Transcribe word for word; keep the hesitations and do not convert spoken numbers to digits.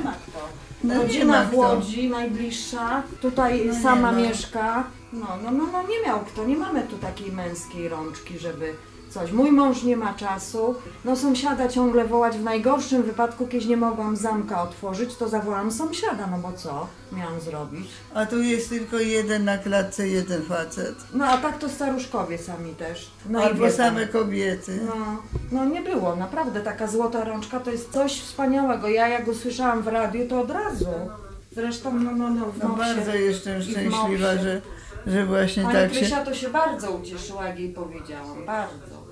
ma kto. No nie Rodzina ma w kto. Łodzi, najbliższa, tutaj No nie sama ma. mieszka. No, no, no, no nie miał kto, nie mamy tu takiej męskiej rączki, żeby coś. Mój mąż nie ma czasu, no sąsiada ciągle wołać, w najgorszym wypadku, kiedyś nie mogłam zamka otworzyć, to zawołam sąsiada, no bo co miałam zrobić? A tu jest tylko jeden na klatce, jeden facet. No a tak to staruszkowie sami też. No i Albo wie pan. same kobiety. No, no nie było, naprawdę taka złota rączka to jest coś wspaniałego. Ja jak usłyszałam w radiu, to od razu. Zresztą no, no, no w No Mopsie. bardzo jestem i w szczęśliwa, Mopsie. że, że właśnie Pani tak się... Krysia to się bardzo ucieszyła, jak jej powiedziałam, bardzo.